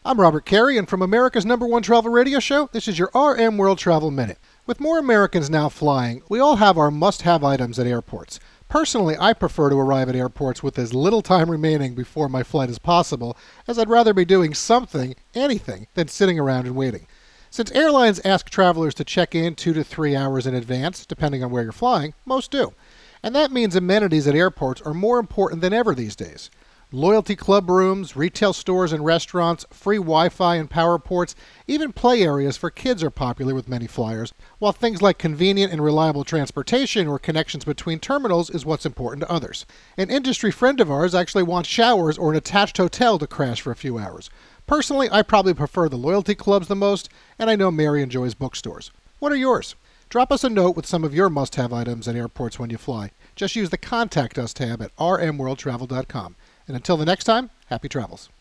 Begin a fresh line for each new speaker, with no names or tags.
I'm Robert Carey, and from America's #1 travel radio show, this is your RM World Travel Minute. With more Americans now flying, we all have our must-have items at airports. Personally, I prefer to arrive at airports with as little time remaining before my flight as possible, as I'd rather be doing something, anything, than sitting around and waiting. Since airlines ask travelers to check in 2 to 3 hours in advance, depending on where you're flying, most do. And that means amenities at airports are more important than ever these days. Loyalty club rooms, retail stores and restaurants, free Wi-Fi and power ports, even play areas for kids are popular with many flyers, while things like convenient and reliable transportation or connections between terminals is what's important to others. An industry friend of ours actually wants showers or an attached hotel to crash for a few hours. Personally, I probably prefer the loyalty clubs the most, and I know Mary enjoys bookstores. What are yours? Drop us a note with some of your must-have items at airports when you fly. Just use the Contact Us tab at rmworldtravel.com. And until the next time, happy travels.